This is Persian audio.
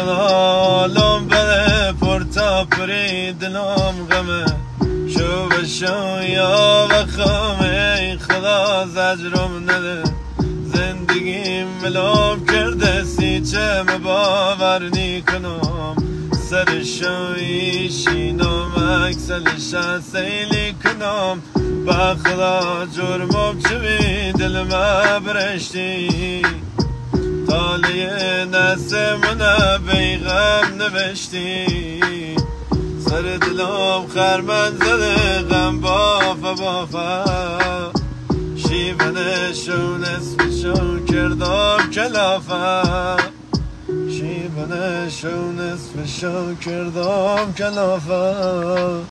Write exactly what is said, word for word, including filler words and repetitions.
حالم بده پرتا پری دلم غمه شو بشو یا بخوامه خدا زجرم نده زندگیم ملام کرده سی چه باور نی کنم سر شوی شینم اکسلش سیلی کنم با خدا جرمم چوی دل ما برشتی تالی نسمونه بیغم نوشتی سر دلم خرمن زده غم بافا بافا شیبنه شو نصف شو کردم کلافه شیبنه شو نصف شو کردم کلافه